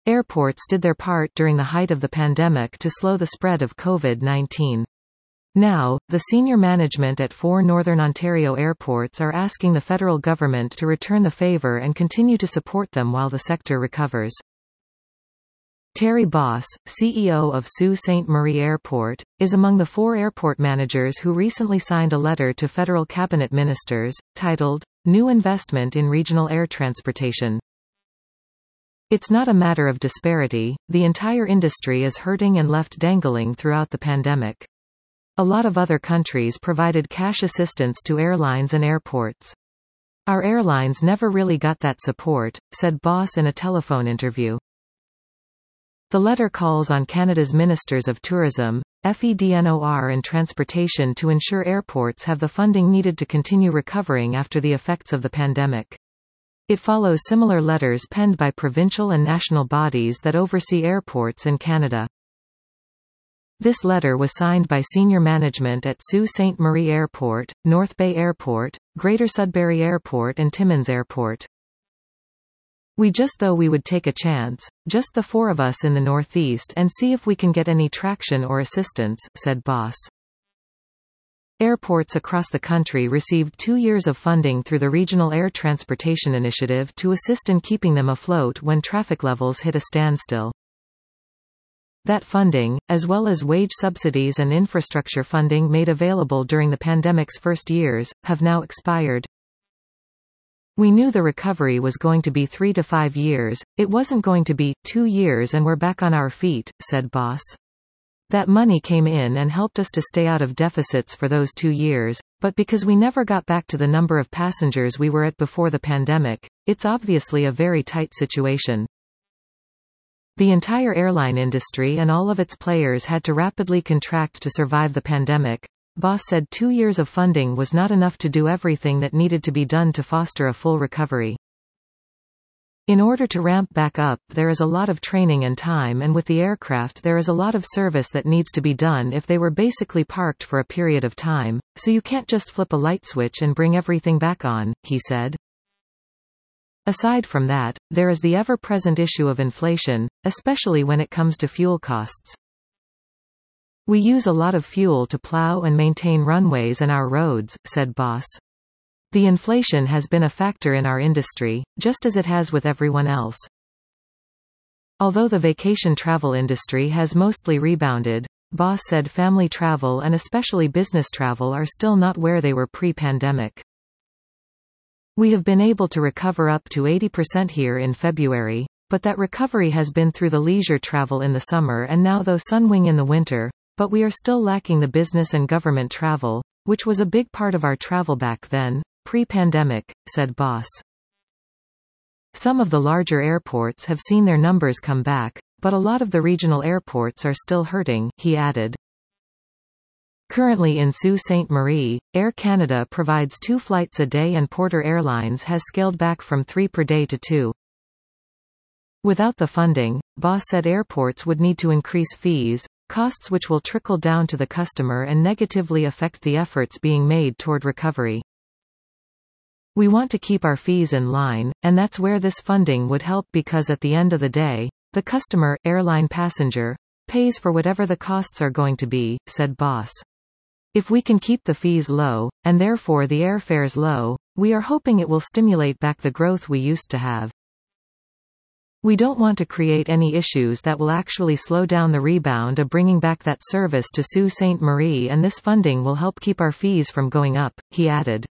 Airports did their part during the height of the pandemic to slow the spread of COVID-19. Now, the senior management at 4 Northern Ontario airports are asking the federal government to return the favour and continue to support them while the sector recovers. Terry Boss, CEO of Sault Ste. Marie Airport, is among the 4 airport managers who recently signed a letter to federal cabinet ministers, titled, New Investment in Regional Air Transportation. It's not a matter of disparity, the entire industry is hurting and left dangling throughout the pandemic. A lot of other countries provided cash assistance to airlines and airports. Our airlines never really got that support, said Boss in a telephone interview. The letter calls on Canada's Ministers of Tourism, FEDNOR and Transportation to ensure airports have the funding needed to continue recovering after the effects of the pandemic. It follows similar letters penned by provincial and national bodies that oversee airports in Canada. This letter was signed by senior management at Sault Ste. Marie Airport, North Bay Airport, Greater Sudbury Airport and Timmins Airport. We just thought we would take a chance, just the 4 of us in the Northeast, and see if we can get any traction or assistance, said Boss. Airports across the country received 2 years of funding through the Regional Air Transportation Initiative to assist in keeping them afloat when traffic levels hit a standstill. That funding, as well as wage subsidies and infrastructure funding made available during the pandemic's first years, have now expired. We knew the recovery was going to be 3 to 5 years, it wasn't going to be 2 years and we're back on our feet, said Boss. That money came in and helped us to stay out of deficits for those 2 years, but because we never got back to the number of passengers we were at before the pandemic, it's obviously a very tight situation. The entire airline industry and all of its players had to rapidly contract to survive the pandemic. Boss said 2 years of funding was not enough to do everything that needed to be done to foster a full recovery. In order to ramp back up, there is a lot of training and time, and with the aircraft there is a lot of service that needs to be done if they were basically parked for a period of time, so you can't just flip a light switch and bring everything back on, he said. Aside from that, there is the ever-present issue of inflation, especially when it comes to fuel costs. We use a lot of fuel to plow and maintain runways and our roads, said Boss. The inflation has been a factor in our industry, just as it has with everyone else. Although the vacation travel industry has mostly rebounded, Boss said family travel and especially business travel are still not where they were pre-pandemic. We have been able to recover up to 80% here in February, but that recovery has been through the leisure travel in the summer and now though Sunwing in the winter, but we are still lacking the business and government travel, which was a big part of our travel back then, pre-pandemic, said Boss. Some of the larger airports have seen their numbers come back, but a lot of the regional airports are still hurting, he added. Currently in Sault Ste. Marie, Air Canada provides 2 flights a day and Porter Airlines has scaled back from 3 per day to 2. Without the funding, Boss said airports would need to increase fees, costs which will trickle down to the customer and negatively affect the efforts being made toward recovery. We want to keep our fees in line, and that's where this funding would help because at the end of the day, the customer, airline passenger, pays for whatever the costs are going to be, said Boss. If we can keep the fees low, and therefore the airfares low, we are hoping it will stimulate back the growth we used to have. We don't want to create any issues that will actually slow down the rebound of bringing back that service to Sault Ste. Marie, and this funding will help keep our fees from going up, he added.